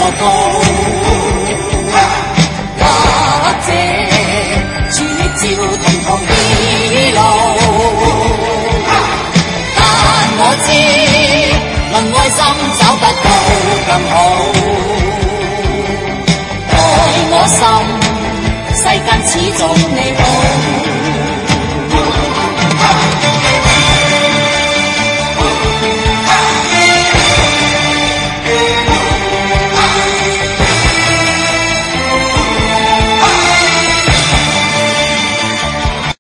高。或者絕照同途異路，但我知能愛心找不到更好。愛我心，世間始終你。